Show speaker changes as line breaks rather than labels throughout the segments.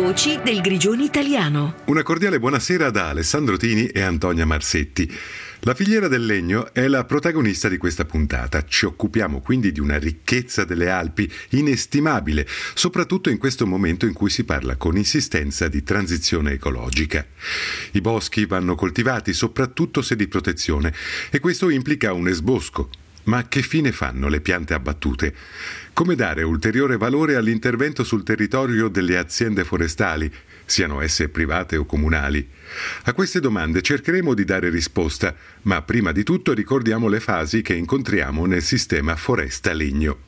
Voci del Grigioni italiano.
Una cordiale buonasera da Alessandro Tini e Antonia Marsetti. La filiera del legno è la protagonista di questa puntata. Ci occupiamo quindi di una ricchezza delle Alpi inestimabile, soprattutto in questo momento in cui si parla con insistenza di transizione ecologica. I boschi vanno coltivati, soprattutto se di protezione, e questo implica un esbosco. Ma che fine fanno le piante abbattute? Come dare ulteriore valore all'intervento sul territorio delle aziende forestali, siano esse private o comunali? A queste domande cercheremo di dare risposta, ma prima di tutto ricordiamo le fasi che incontriamo nel sistema foresta-legno.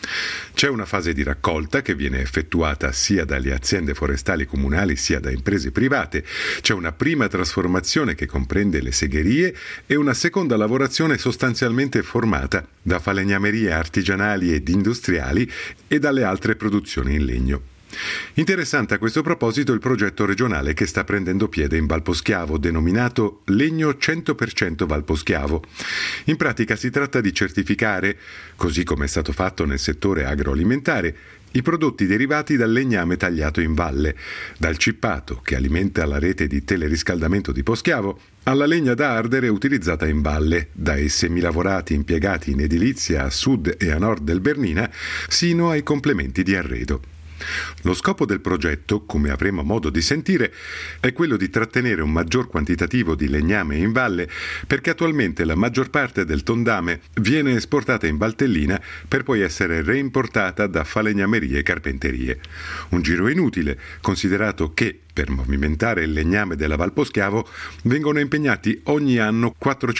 C'è una fase di raccolta che viene effettuata sia dalle aziende forestali comunali sia da imprese private. C'è una prima trasformazione che comprende le segherie e una seconda lavorazione sostanzialmente formata da falegnamerie artigianali ed industriali e dalle altre produzioni in legno. Interessante a questo proposito il progetto regionale che sta prendendo piede in Valposchiavo, denominato Legno 100% Valposchiavo. In pratica si tratta di certificare, così come è stato fatto nel settore agroalimentare, i prodotti derivati dal legname tagliato in valle, dal cippato che alimenta la rete di teleriscaldamento di Poschiavo, alla legna da ardere utilizzata in valle, dai semilavorati impiegati in edilizia a sud e a nord del Bernina, sino ai complementi di arredo. Lo scopo del progetto, come avremo modo di sentire, è quello di trattenere un maggior quantitativo di legname in valle, perché attualmente la maggior parte del tondame viene esportata in Valtellina per poi essere reimportata da falegnamerie e carpenterie. Un giro inutile, considerato che per movimentare il legname della Valposchiavo vengono impegnati ogni anno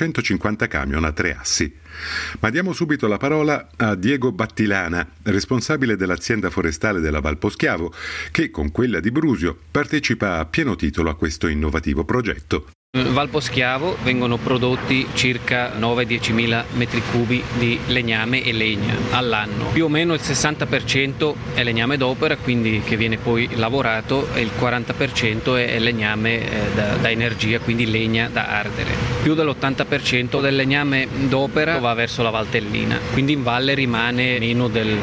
450 camion a 3 assi. Ma diamo subito la parola a Diego Battilana, responsabile dell'azienda forestale della Valposchiavo, che con quella di Brusio partecipa a pieno titolo a questo innovativo progetto.
In Valposchiavo vengono prodotti circa 9-10 mila metri cubi di legname e legna all'anno. Più o meno il 60% è legname d'opera, quindi che viene poi lavorato, e il 40% è legname da energia, quindi legna da ardere. Più dell'80% del legname d'opera va verso la Valtellina, quindi in valle rimane meno del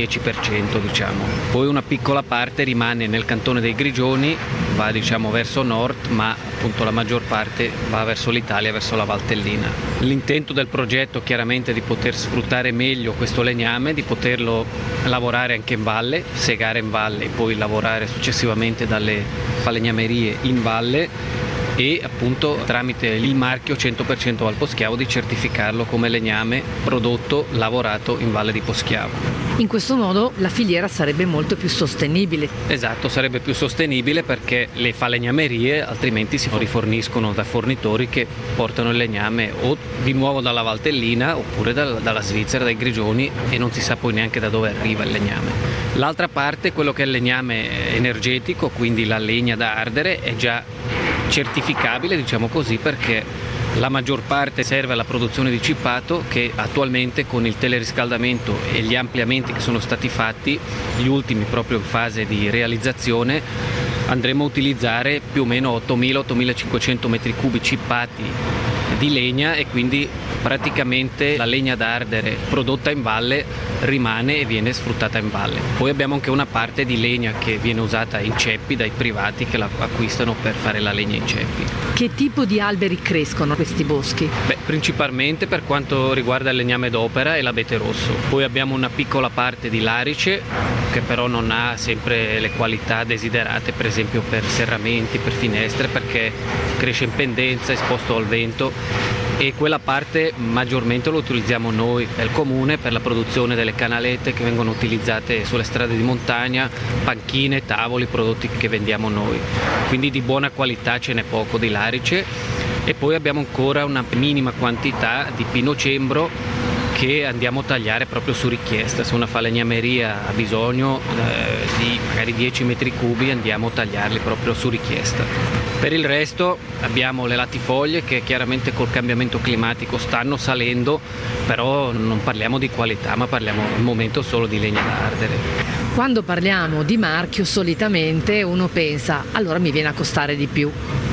10%, diciamo. Poi una piccola parte rimane nel cantone dei Grigioni, va verso nord, ma appunto la maggior parte va verso l'Italia, verso la Valtellina. L'intento del progetto chiaramente è di poter sfruttare meglio questo legname, di poterlo lavorare anche in valle, segare in valle e poi lavorare successivamente dalle falegnamerie in valle, e appunto tramite il marchio 100% Valposchiavo di certificarlo come legname prodotto, lavorato in Valle di Poschiavo.
In questo modo la filiera sarebbe molto più sostenibile.
Esatto, sarebbe più sostenibile perché le falegnamerie altrimenti si riforniscono da fornitori che portano il legname o di nuovo dalla Valtellina oppure dalla Svizzera, dai Grigioni, e non si sa poi neanche da dove arriva il legname. L'altra parte, quello che è il legname energetico, quindi la legna da ardere, è già certificabile, diciamo così, perché la maggior parte serve alla produzione di cippato, che attualmente con il teleriscaldamento e gli ampliamenti che sono stati fatti, gli ultimi proprio in fase di realizzazione, andremo a utilizzare più o meno 8.000-8.500 metri cubi cippati di legna, e quindi praticamente la legna da ardere prodotta in valle rimane e viene sfruttata in valle. Poi abbiamo anche una parte di legna che viene usata in ceppi dai privati che la acquistano per fare la legna in ceppi.
Che tipo di alberi crescono questi boschi?
Principalmente per quanto riguarda il legname d'opera e l'abete rosso. Poi abbiamo una piccola parte di larice che però non ha sempre le qualità desiderate, per esempio per serramenti, per finestre, perché cresce in pendenza, esposto al vento, e quella parte maggiormente lo utilizziamo noi del comune per la produzione delle canalette che vengono utilizzate sulle strade di montagna, panchine, tavoli, prodotti che vendiamo noi. Quindi di buona qualità ce n'è poco di larice, e poi abbiamo ancora una minima quantità di pino cembro che andiamo a tagliare proprio su richiesta. Se una falegnameria ha bisogno di magari 10 metri cubi, andiamo a tagliarli proprio su richiesta. Per il resto abbiamo le latifoglie che chiaramente col cambiamento climatico stanno salendo, però non parliamo di qualità, ma parliamo al momento solo di legna da ardere.
Quando parliamo di marchio solitamente uno pensa allora mi viene a costare di più.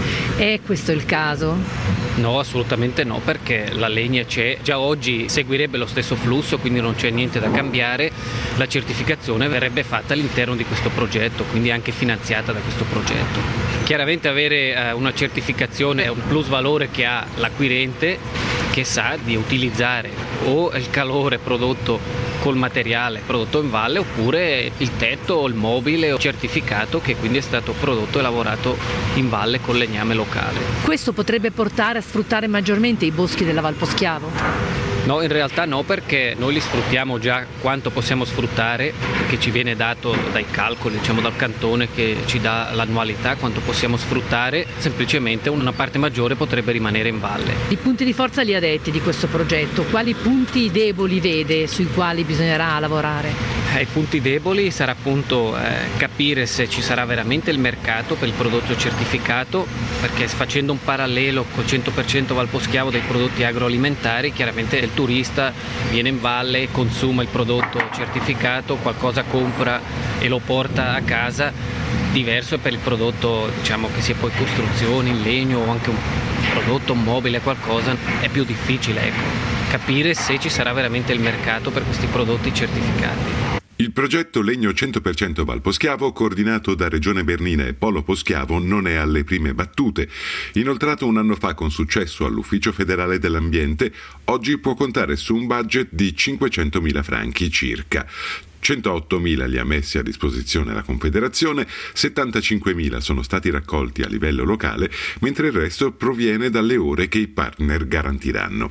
È questo il caso?
No, assolutamente no, perché la legna c'è, già oggi seguirebbe lo stesso flusso, quindi non c'è niente da cambiare. La certificazione verrebbe fatta all'interno di questo progetto, quindi anche finanziata da questo progetto. Chiaramente avere una certificazione è un plus valore che ha l'acquirente, che sa di utilizzare o il calore prodotto col materiale prodotto in valle, oppure il tetto o il mobile certificato che quindi è stato prodotto e lavorato in valle con legname locale.
Questo potrebbe portare a sfruttare maggiormente i boschi della Val Poschiavo?
No, in realtà no, perché noi li sfruttiamo già quanto possiamo sfruttare, che ci viene dato dai calcoli, dal cantone che ci dà l'annualità, quanto possiamo sfruttare. Semplicemente una parte maggiore potrebbe rimanere in valle.
I punti di forza li ha detti di questo progetto, quali punti deboli vede sui quali bisognerà lavorare?
I punti deboli sarà appunto capire se ci sarà veramente il mercato per il prodotto certificato, perché facendo un parallelo col 100% Val Poschiavo dei prodotti agroalimentari, chiaramente il turista viene in valle, consuma il prodotto certificato, qualcosa compra e lo porta a casa. Diverso è per il prodotto, che sia poi costruzioni in legno o anche un prodotto mobile, qualcosa, è più difficile capire se ci sarà veramente il mercato per questi prodotti certificati.
Il progetto Legno 100% Val Poschiavo, coordinato da Regione Bernina e Polo Poschiavo, non è alle prime battute. Inoltrato un anno fa con successo all'Ufficio Federale dell'Ambiente, oggi può contare su un budget di 500.000 franchi circa. 108.000 li ha messi a disposizione la Confederazione, 75.000 sono stati raccolti a livello locale, mentre il resto proviene dalle ore che i partner garantiranno.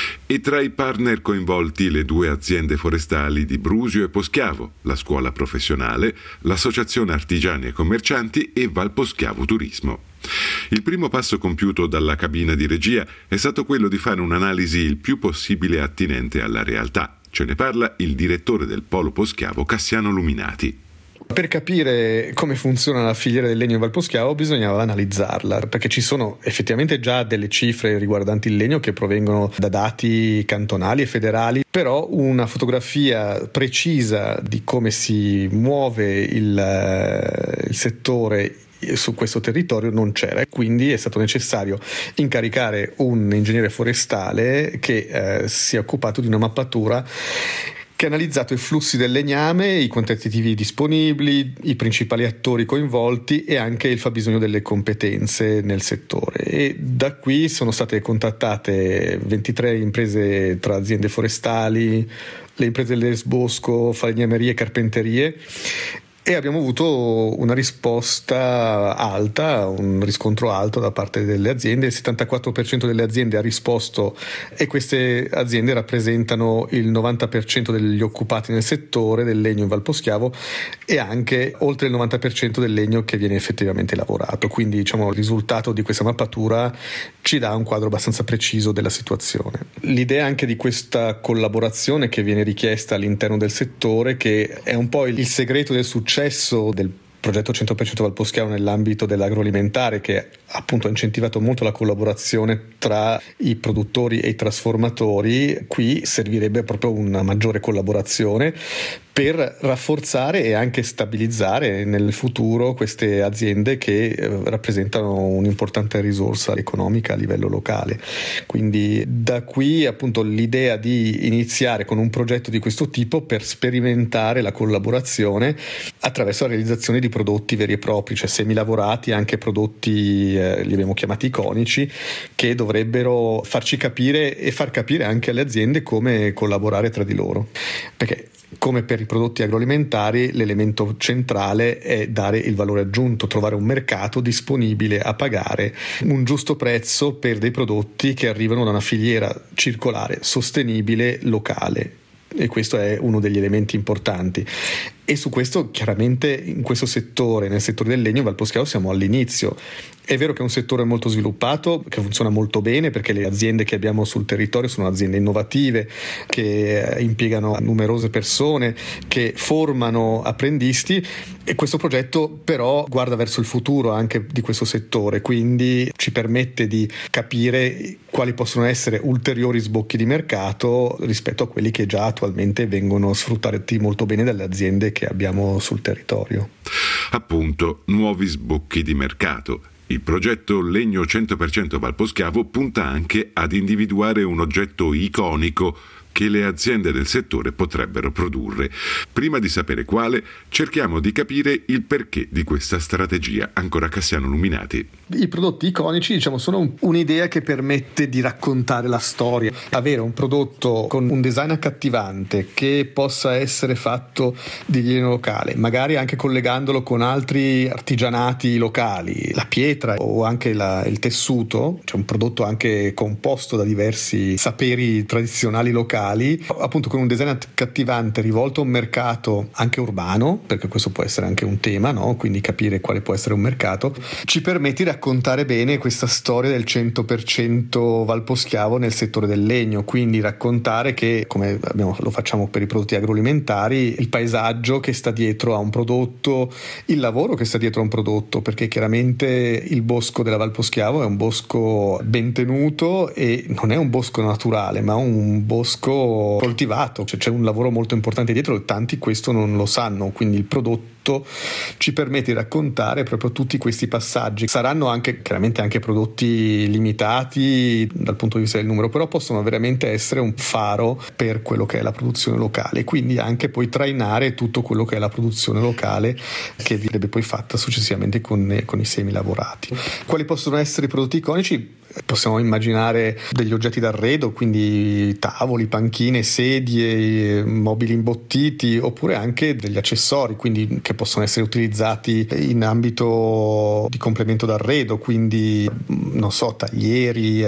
E tra i partner coinvolti le 2 aziende forestali di Brusio e Poschiavo, la scuola professionale, l'associazione artigiani e commercianti e Val Poschiavo Turismo. Il primo passo compiuto dalla cabina di regia è stato quello di fare un'analisi il più possibile attinente alla realtà. Ce ne parla il direttore del Polo Poschiavo, Cassiano Luminati.
Per capire come funziona la filiera del legno in Val Poschiavo bisognava analizzarla, perché ci sono effettivamente già delle cifre riguardanti il legno che provengono da dati cantonali e federali, però una fotografia precisa di come si muove il settore su questo territorio non c'era, e quindi è stato necessario incaricare un ingegnere forestale che si è occupato di una mappatura che ha analizzato i flussi del legname, i quantitativi disponibili, i principali attori coinvolti e anche il fabbisogno delle competenze nel settore. E da qui sono state contattate 23 imprese tra aziende forestali, le imprese dell'Esbosco, falegnamerie e carpenterie, e abbiamo avuto una risposta alta, un riscontro alto da parte delle aziende. Il 74% delle aziende ha risposto, e queste aziende rappresentano il 90% degli occupati nel settore del legno in Val Poschiavo e anche oltre il 90% del legno che viene effettivamente lavorato. Quindi il risultato di questa mappatura ci dà un quadro abbastanza preciso della situazione. L'idea anche di questa collaborazione che viene richiesta all'interno del settore, che è un po' il segreto del successo del progetto 100% Val Poschiavo nell'ambito dell'agroalimentare, che appunto ha incentivato molto la collaborazione tra i produttori e i trasformatori. Qui servirebbe proprio una maggiore collaborazione per rafforzare e anche stabilizzare nel futuro queste aziende che rappresentano un'importante risorsa economica a livello locale. Quindi da qui appunto l'idea di iniziare con un progetto di questo tipo per sperimentare la collaborazione attraverso la realizzazione di prodotti veri e propri, cioè semilavorati, anche prodotti li abbiamo chiamati iconici, che dovrebbero farci capire e far capire anche alle aziende come collaborare tra di loro, perché come per i prodotti agroalimentari l'elemento centrale è dare il valore aggiunto, trovare un mercato disponibile a pagare un giusto prezzo per dei prodotti che arrivano da una filiera circolare, sostenibile, locale. E questo è uno degli elementi importanti. E su questo chiaramente in questo settore, nel settore del legno, Val Poschiavo siamo all'inizio. È vero che è un settore molto sviluppato, che funziona molto bene, perché le aziende che abbiamo sul territorio sono aziende innovative, che impiegano numerose persone, che formano apprendisti, e questo progetto però guarda verso il futuro anche di questo settore, quindi ci permette di capire quali possono essere ulteriori sbocchi di mercato rispetto a quelli che già attualmente vengono sfruttati molto bene dalle aziende che abbiamo sul territorio.
Appunto, nuovi sbocchi di mercato. Il progetto Legno 100% Val Poschiavo punta anche ad individuare un oggetto iconico che le aziende del settore potrebbero produrre. Prima di sapere quale, cerchiamo di capire il perché di questa strategia. Ancora Cassiano Luminati.
I prodotti iconici, sono un'idea che permette di raccontare la storia. Avere un prodotto con un design accattivante che possa essere fatto di legno locale, magari anche collegandolo con altri artigianati locali, la pietra o anche il tessuto, un prodotto anche composto da diversi saperi tradizionali locali, appunto con un design accattivante rivolto a un mercato anche urbano, perché questo può essere anche un tema, no? Quindi capire quale può essere un mercato, ci permette di raccontare bene questa storia del 100% valposchiavo nel settore del legno, quindi raccontare che, come lo facciamo per i prodotti agroalimentari, il paesaggio che sta dietro a un prodotto, il lavoro che sta dietro a un prodotto, perché chiaramente il bosco della Valposchiavo è un bosco ben tenuto e non è un bosco naturale, ma un bosco coltivato, c'è un lavoro molto importante dietro e tanti questo non lo sanno, quindi il prodotto ci permette di raccontare proprio tutti questi passaggi. Saranno anche chiaramente anche prodotti limitati dal punto di vista del numero, però possono veramente essere un faro per quello che è la produzione locale, quindi anche poi trainare tutto quello che è la produzione locale che verrebbe poi fatta successivamente con i semi lavorati. Quali possono essere i prodotti iconici? Possiamo immaginare degli oggetti d'arredo, quindi tavoli, panchine, sedie, mobili imbottiti, oppure anche degli accessori, quindi che possono essere utilizzati in ambito di complemento d'arredo, quindi taglieri,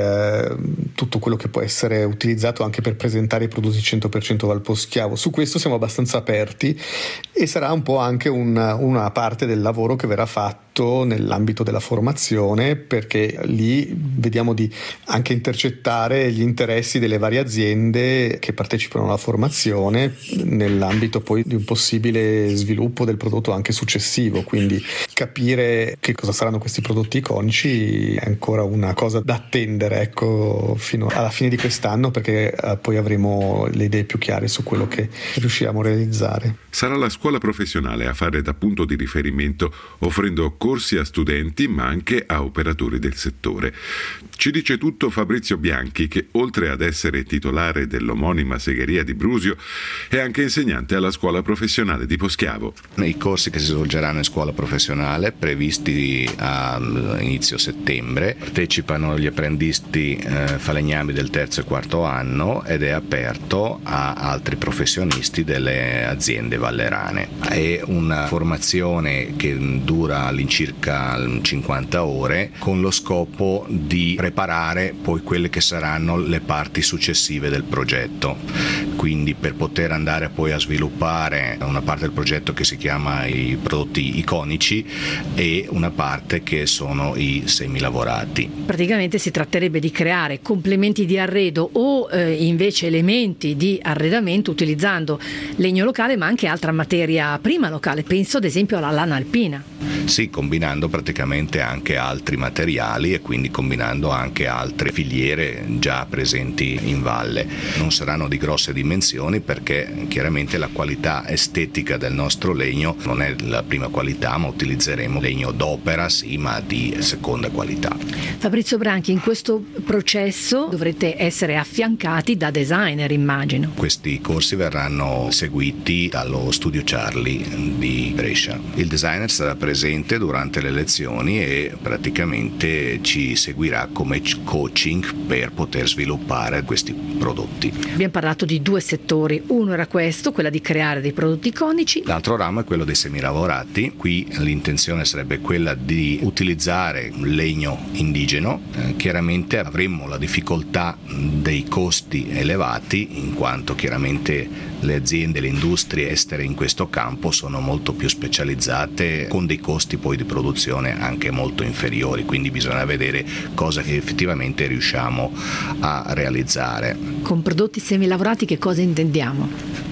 tutto quello che può essere utilizzato anche per presentare i prodotti 100% valposchiavo. Su questo siamo abbastanza aperti e sarà un po' anche una parte del lavoro che verrà fatto nell'ambito della formazione, perché lì vediamo di anche intercettare gli interessi delle varie aziende che partecipano alla formazione nell'ambito poi di un possibile sviluppo del prodotto anche successivo, quindi capire che cosa saranno questi prodotti iconici è ancora una cosa da attendere, fino alla fine di quest'anno, perché poi avremo le idee più chiare su quello che riusciremo a realizzare.
Sarà la scuola professionale a fare da punto di riferimento, offrendo corsi a studenti ma anche a operatori del settore. Ci dice tutto Fabrizio Bianchi, che oltre ad essere titolare dell'omonima segheria di Brusio è anche insegnante alla scuola professionale di Poschiavo.
I corsi che si svolgeranno in scuola professionale, previsti a inizio settembre, partecipano gli apprendisti falegnami del terzo e quarto anno ed è aperto a altri professionisti delle aziende vallerane. È una formazione che dura all'incirca 50 ore con lo scopo di preparare poi quelle che saranno le parti successive del progetto, quindi per poter andare poi a sviluppare una parte del progetto che si chiama i prodotti iconici e una parte che sono i semilavorati.
Praticamente si tratterebbe di creare complementi di arredo o invece elementi di arredamento utilizzando legno locale ma anche altra materia prima locale, penso ad esempio alla lana alpina.
Sì, combinando praticamente anche altri materiali e quindi combinando anche altre filiere già presenti in valle. Non saranno di grosse dimensioni perché chiaramente la qualità estetica del nostro legno non è la prima qualità, ma utilizzeremo legno d'opera, sì, ma di seconda qualità.
Fabrizio Bianchi, in questo processo dovrete essere affiancati da designer, immagino.
Questi corsi verranno seguiti dallo Studio Charlie di Brescia. Il designer sarà presente durante le lezioni e praticamente ci seguirà come coaching per poter sviluppare questi prodotti.
Abbiamo parlato di due settori, uno era questo, quella di creare dei prodotti iconici.
L'altro ramo è quello dei semilavorati. Qui l'intenzione sarebbe quella di utilizzare legno indigeno. Chiaramente avremmo la difficoltà dei costi elevati, in quanto chiaramente le aziende, le industrie estere in questo campo sono molto più specializzate, con dei costi poi di produzione anche molto inferiori, quindi bisogna vedere cosa che effettivamente riusciamo a realizzare.
Con prodotti semilavorati che cosa intendiamo?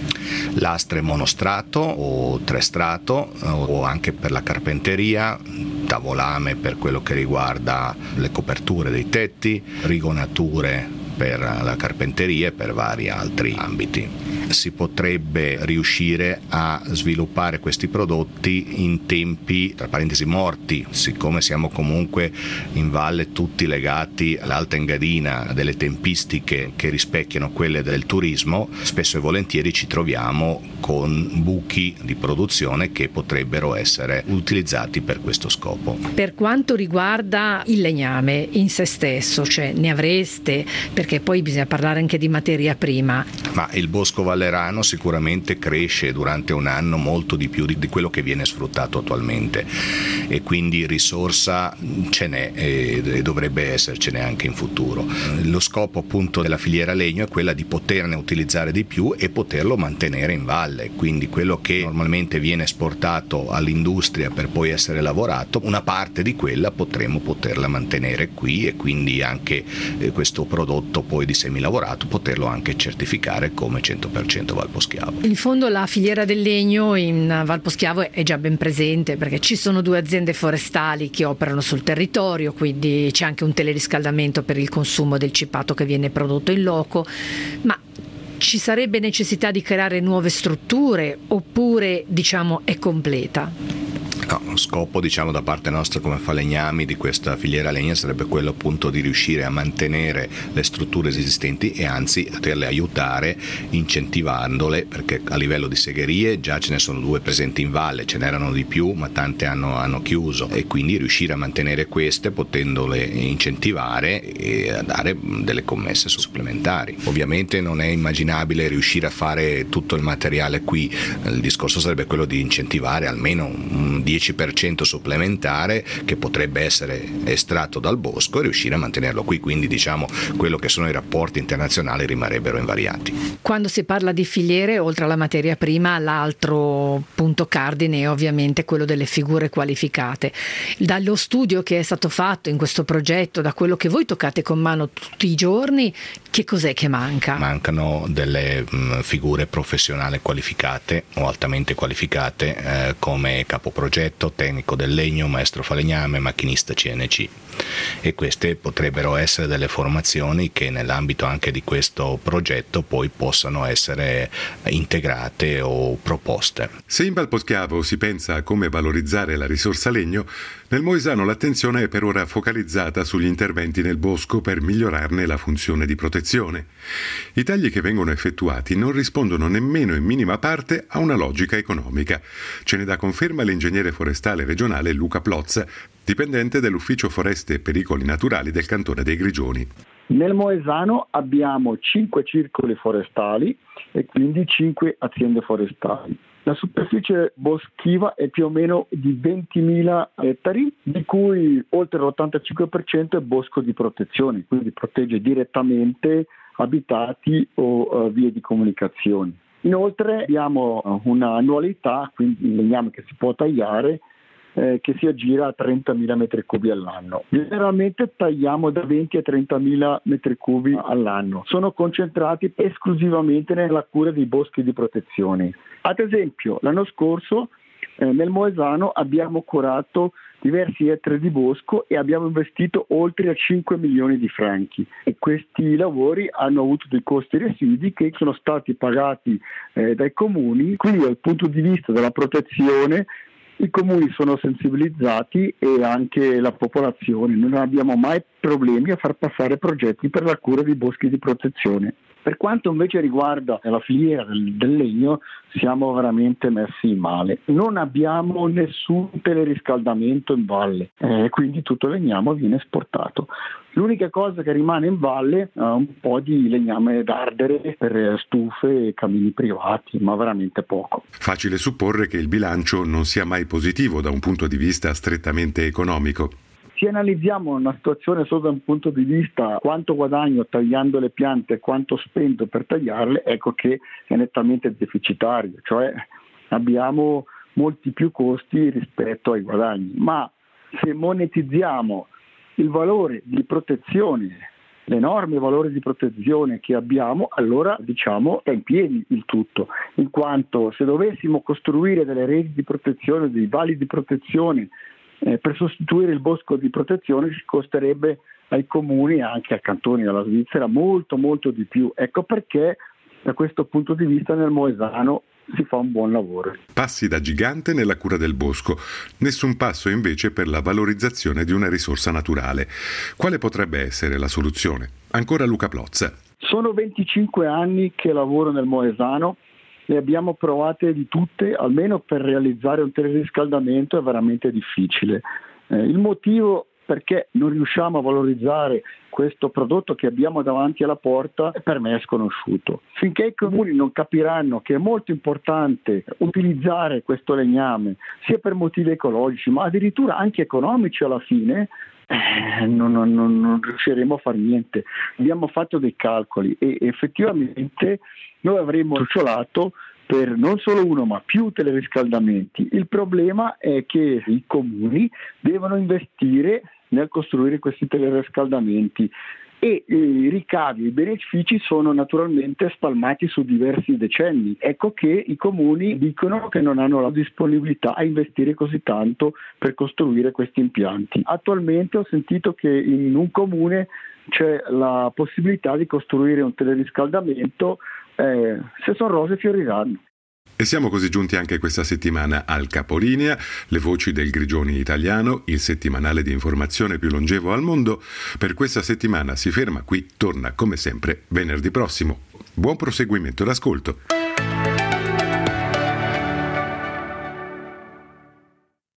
Lastre monostrato o trestrato o anche per la carpenteria, tavolame per quello che riguarda le coperture dei tetti, rigonature per la carpenteria e per vari altri ambiti. Si potrebbe riuscire a sviluppare questi prodotti in tempi, tra parentesi, morti, siccome siamo comunque in valle tutti legati all'Alta Engadina, delle tempistiche che rispecchiano quelle del turismo, spesso e volentieri ci troviamo con buchi di produzione che potrebbero essere utilizzati per questo scopo.
Per quanto riguarda il legname in se stesso, cioè ne avreste, perché poi bisogna parlare anche di materia prima.
Ma il bosco vallerano sicuramente cresce durante un anno molto di più di quello che viene sfruttato attualmente, e quindi risorsa ce n'è e dovrebbe essercene anche in futuro. Lo scopo appunto della filiera legno è quella di poterne utilizzare di più e poterlo mantenere in valle, quindi quello che normalmente viene esportato all'industria per poi essere lavorato, una parte di quella poterla mantenere qui, e quindi anche questo prodotto poi di semilavorato poterlo anche certificare come 100% Valposchiavo.
In fondo la filiera del legno in Valposchiavo è già ben presente, perché ci sono 2 aziende forestali che operano sul territorio, quindi c'è anche un teleriscaldamento per il consumo del cipato che viene prodotto in loco, ma ci sarebbe necessità di creare nuove strutture oppure è completa?
No, lo scopo da parte nostra come falegnami di questa filiera legna sarebbe quello appunto di riuscire a mantenere le strutture esistenti e anzi a poterle aiutare incentivandole, perché a livello di segherie già ce ne sono 2 presenti in valle, ce n'erano di più ma tante hanno chiuso, e quindi riuscire a mantenere queste potendole incentivare e a dare delle commesse supplementari. Ovviamente non è immaginabile riuscire a fare tutto il materiale qui, il discorso sarebbe quello di incentivare almeno un 10% supplementare che potrebbe essere estratto dal bosco e riuscire a mantenerlo qui, quindi quello che sono i rapporti internazionali rimarrebbero invariati.
Quando si parla di filiere, oltre alla materia prima, l'altro punto cardine è ovviamente quello delle figure qualificate. Dallo studio che è stato fatto in questo progetto, da quello che voi toccate con mano tutti i giorni, che cos'è che manca?
Mancano delle figure professionali qualificate o altamente qualificate come capoprogetto, tecnico del legno, maestro falegname, macchinista CNC, e queste potrebbero essere delle formazioni che nell'ambito anche di questo progetto poi possano essere integrate o proposte.
Se in Valposchiavo si pensa a come valorizzare la risorsa legno, nel Moesano l'attenzione è per ora focalizzata sugli interventi nel bosco per migliorarne la funzione di protezione. I tagli che vengono effettuati non rispondono nemmeno in minima parte a una logica economica. Ce ne dà conferma l'ingegnere forestale regionale Luca Plozza, dipendente dell'Ufficio Foreste e Pericoli Naturali del Cantone dei Grigioni.
Nel Moesano abbiamo 5 circoli forestali e quindi 5 aziende forestali. La superficie boschiva è più o meno di 20.000 ettari, di cui oltre l'85% è bosco di protezione, quindi protegge direttamente abitati o vie di comunicazione. Inoltre abbiamo un'annualità, quindi il legname che si può tagliare, che si aggira a 30.000 metri cubi all'anno. Generalmente tagliamo da 20 a 30.000 metri cubi all'anno. Sono concentrati esclusivamente nella cura dei boschi di protezione. Ad esempio, l'anno scorso nel Moesano abbiamo curato diversi ettari di bosco e abbiamo investito oltre a 5 milioni di franchi, e questi lavori hanno avuto dei costi residui che sono stati pagati dai comuni. Quindi dal punto di vista della protezione i comuni sono sensibilizzati e anche la popolazione. Non abbiamo mai problemi a far passare progetti per la cura dei boschi di protezione. Per quanto invece riguarda la filiera del legno, siamo veramente messi male. Non abbiamo nessun teleriscaldamento in valle, quindi tutto il legname viene esportato. L'unica cosa che rimane in valle è un po' di legname da ardere per stufe e camini privati, ma veramente poco.
Facile supporre che il bilancio non sia mai positivo da un punto di vista strettamente economico.
Se analizziamo una situazione solo da un punto di vista quanto guadagno tagliando le piante e quanto spendo per tagliarle, ecco che è nettamente deficitario, cioè abbiamo molti più costi rispetto ai guadagni. Ma se monetizziamo il valore di protezione, l'enorme valore di protezione che abbiamo, allora è in piedi il tutto, in quanto se dovessimo costruire delle reti di protezione, dei vali di protezione per sostituire il bosco di protezione, ci costerebbe ai comuni, anche ai cantoni della Svizzera, molto molto di più. Ecco perché da questo punto di vista nel Moesano si fa un buon lavoro.
Passi da gigante nella cura del bosco, nessun passo invece per la valorizzazione di una risorsa naturale. Quale potrebbe essere la soluzione? Ancora Luca Plozza.
Sono 25 anni che lavoro nel Moesano, le abbiamo provate di tutte, almeno per realizzare un teleriscaldamento è veramente difficile. Il motivo perché non riusciamo a valorizzare questo prodotto che abbiamo davanti alla porta per me è sconosciuto. Finché i comuni non capiranno che è molto importante utilizzare questo legname, sia per motivi ecologici ma addirittura anche economici alla fine, non riusciremo a fare niente. Abbiamo fatto dei calcoli e effettivamente noi avremmo truciolato per non solo uno ma più teleriscaldamenti. Il problema è che i comuni devono investire nel costruire questi teleriscaldamenti e i ricavi, i benefici sono naturalmente spalmati su diversi decenni. Ecco che i comuni dicono che non hanno la disponibilità a investire così tanto per costruire questi impianti. Attualmente ho sentito che in un comune c'è la possibilità di costruire un teleriscaldamento, se sono rose fioriranno.
E siamo così giunti anche questa settimana al capolinea, le voci del Grigioni italiano, il settimanale di informazione più longevo al mondo. Per questa settimana si ferma qui, torna come sempre venerdì prossimo. Buon proseguimento d'ascolto.